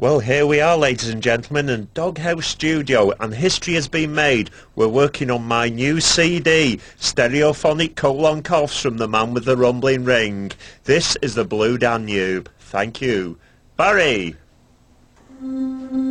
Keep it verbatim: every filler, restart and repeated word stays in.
Well, here we are, ladies and gentlemen, in Doghouse Studio, and history has been made. We're working on my new C D, Stereophonic Colon Coughs from the Man with the Rumbling Ring. This is the Blue Danube. Thank you. Barry!